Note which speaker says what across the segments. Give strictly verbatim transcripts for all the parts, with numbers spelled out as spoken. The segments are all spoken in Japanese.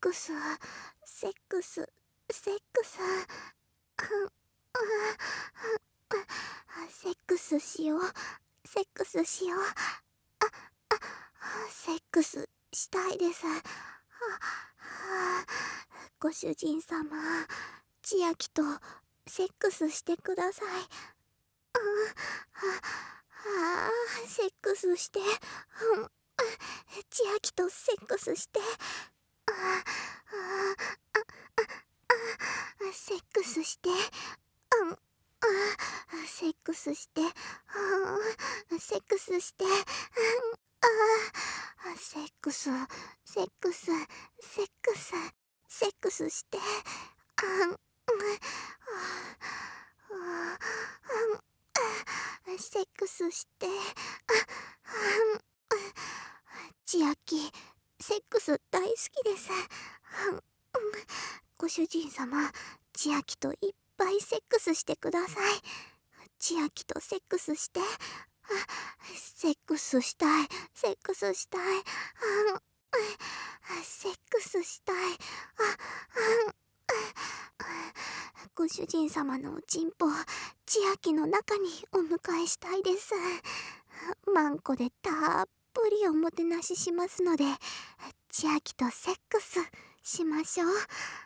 Speaker 1: クス、セックス、セックス、うんああセックスしよう、セックスしよう。あ、あ、セックスしたいです。はあ、ご主人様、千秋とセックスしてください。うん、は、はあ、セックスして、うん、千秋とセックスして、あ、あ、あ、あ、セックスして、うん、あ、セックスして、うん、セックスして、うん、あ、セックス、セックス、セックス、セックスして、うん、うん、うん、セックスして、あ、うん、千秋、セックス大好きです。うん、ご主人様、千秋といっぱいセックスしてください。千秋とセックスして、あ、セックスしたい、セックスしたい、あ、うん、セックスしたい、あ、うん、ご主人様のおちんぽ、千秋の中にお迎えしたいです。マンコでたっぷりおもてなししますので、千秋とセックスしましょう。うん、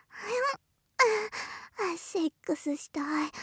Speaker 1: あ、セックスしたい。あ、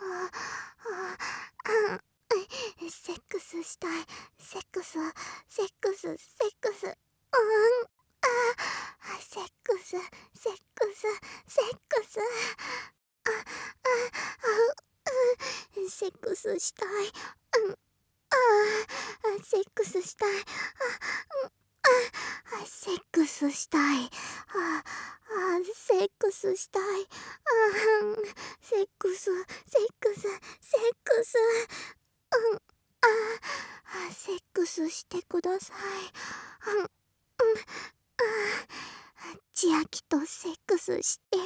Speaker 1: あ、うん、セックスしたい。セックス、セックス、セックス。うん、あ、セックス、セックス、セックス。あ、あ、あ、うん、セックスしたい。うん、あ、セックスしたい。あ、うん、あ、セックスしたい。あ、あ、セックスしたい。あ、セックス、セックス、セックス。うん、あ、セックスしてください。うん、うん、あ、千秋とセックスして、